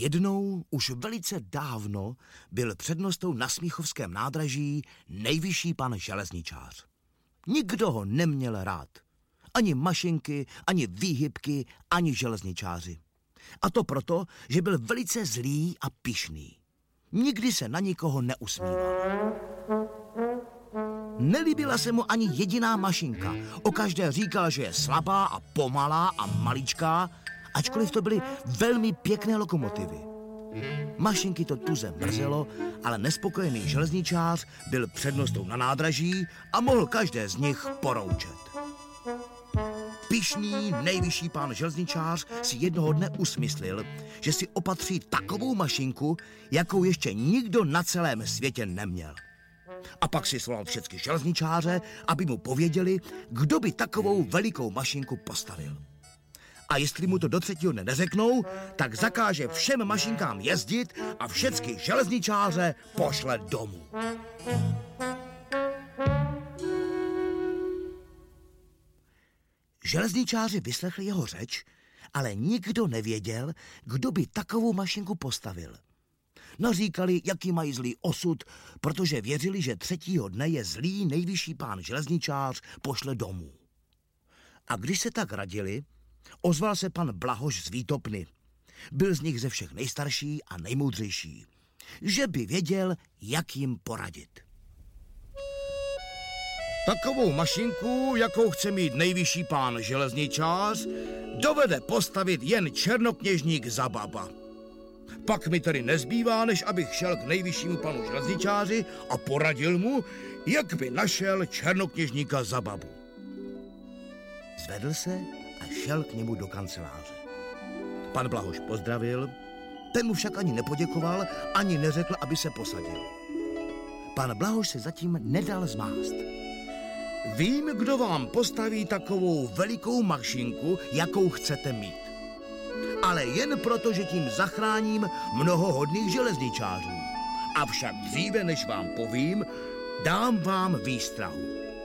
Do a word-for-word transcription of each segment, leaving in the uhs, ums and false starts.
Jednou, už velice dávno, byl přednostou na Smíchovském nádraží nejvyšší pan železničář. Nikdo ho neměl rád. Ani mašinky, ani výhybky, ani železničáři. A to proto, že byl velice zlý a pyšný. Nikdy se na nikoho neusmíval. Nelíbila se mu ani jediná mašinka. O každé říkal, že je slabá a pomalá a maličká, ačkoliv to byly velmi pěkné lokomotivy. Mašinky to tuze mrzelo, ale nespokojený železničář byl přednostou na nádraží a mohl každé z nich poroučet. Pyšný nejvyšší pán železničář si jednoho dne usmyslil, že si opatří takovou mašinku, jakou ještě nikdo na celém světě neměl. A pak si svolal všechny železničáře, aby mu pověděli, kdo by takovou velikou mašinku postavil. A jestli mu to do třetího dne neřeknou, tak zakáže všem mašinkám jezdit a všechny železničáře pošle domů. Železničáři vyslechli jeho řeč, ale nikdo nevěděl, kdo by takovou mašinku postavil. Naříkali, jaký mají zlý osud, protože věřili, že třetího dne je zlý nejvyšší pán železničář pošle domů. A když se tak radili, ozval se pan Blahoš z Výtopny. Byl z nich ze všech nejstarší a nejmoudřejší, že by věděl, jak jim poradit. Takovou mašinku, jakou chce mít nejvyšší pán železničář, dovede postavit jen černokněžník Zababa. Pak mi tedy nezbývá, než abych šel k nejvyššímu panu železničáři a poradil mu, jak by našel černokněžníka Zababu. Zvedl se a šel k němu do kanceláře. Pan Blahoš pozdravil, ten mu však ani nepoděkoval, ani neřekl, aby se posadil. Pan Blahoš se zatím nedal zmást. Vím, kdo vám postaví takovou velikou mašinku, jakou chcete mít. Ale jen proto, že tím zachráním mnoho hodných železničářů. Avšak dříve, než vám povím, dám vám výstrahu.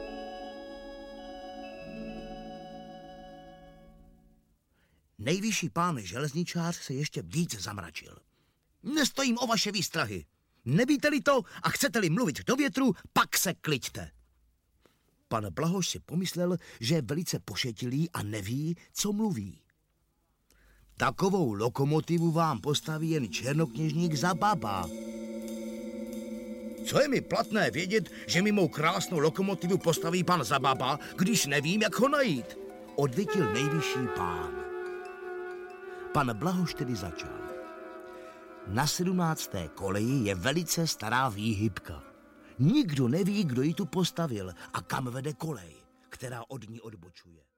Nejvyšší pán železničář se ještě víc zamračil. Nestojím o vaše výstrahy. Nevíte-li to a chcete-li mluvit do větru, pak se kliďte. Pan Blahoš si pomyslel, že je velice pošetilý a neví, co mluví. Takovou lokomotivu vám postaví jen černokněžník Zababa. Co je mi platné vědět, že mi mou krásnou lokomotivu postaví pan Zababa, když nevím, jak ho najít? Odvětil nejvyšší pán. Pan Blahoš tedy začal. Na sedmnácté koleji je velice stará výhybka. Nikdo neví, kdo ji tu postavil a kam vede kolej, která od ní odbočuje.